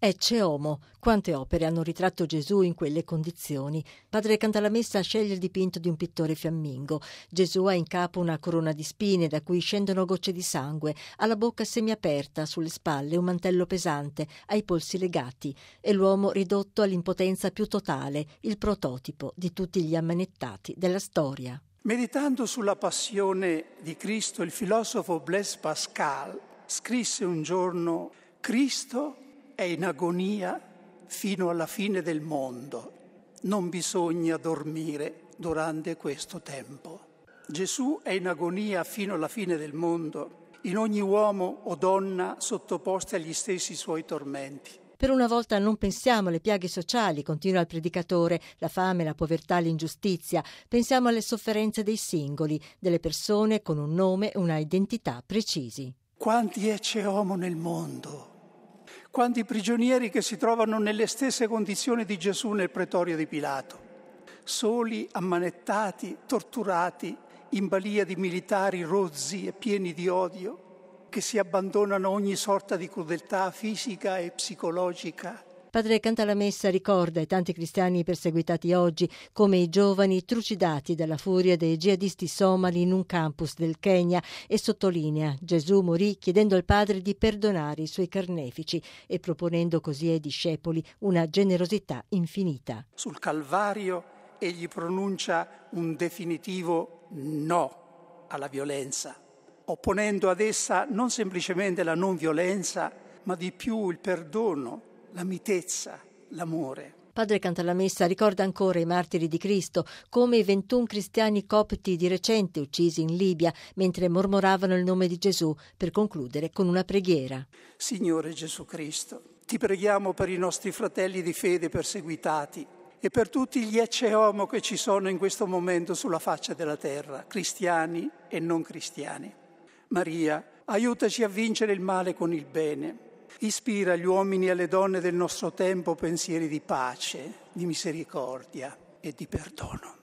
Ecce Homo. Quante opere hanno ritratto Gesù in quelle condizioni? Padre Cantalamessa sceglie il dipinto di un pittore fiammingo. Gesù ha in capo una corona di spine da cui scendono gocce di sangue, ha la bocca semiaperta, sulle spalle un mantello pesante, ha i polsi legati. È l'uomo ridotto all'impotenza più totale, il prototipo di tutti gli ammanettati della storia. Meditando sulla passione di Cristo, il filosofo Blaise Pascal scrisse un giorno: Cristo è in agonia fino alla fine del mondo. Non bisogna dormire durante questo tempo. Gesù è in agonia fino alla fine del mondo, in ogni uomo o donna sottoposti agli stessi suoi tormenti. Per una volta non pensiamo alle piaghe sociali, continua il predicatore, la fame, la povertà, l'ingiustizia. Pensiamo alle sofferenze dei singoli, delle persone con un nome e una identità precisi. Quanti ecce homo nel mondo! Quanti prigionieri che si trovano nelle stesse condizioni di Gesù nel pretorio di Pilato, soli, ammanettati, torturati, in balia di militari rozzi e pieni di odio, che si abbandonano a ogni sorta di crudeltà fisica e psicologica. Padre Cantalamessa ricorda ai tanti cristiani perseguitati oggi come i giovani trucidati dalla furia dei jihadisti somali in un campus del Kenya e sottolinea: Gesù morì chiedendo al Padre di perdonare i suoi carnefici e proponendo così ai discepoli una generosità infinita. Sul Calvario egli pronuncia un definitivo no alla violenza, opponendo ad essa non semplicemente la non violenza, ma di più il perdono, la mitezza, l'amore. Padre Cantalamessa ricorda ancora i martiri di Cristo, come i 21 cristiani copti di recente uccisi in Libia mentre mormoravano il nome di Gesù, per concludere con una preghiera. Signore Gesù Cristo, ti preghiamo per i nostri fratelli di fede perseguitati e per tutti gli ecce homo che ci sono in questo momento sulla faccia della terra, cristiani e non cristiani. Maria, aiutaci a vincere il male con il bene. Ispira agli uomini e alle donne del nostro tempo pensieri di pace, di misericordia e di perdono.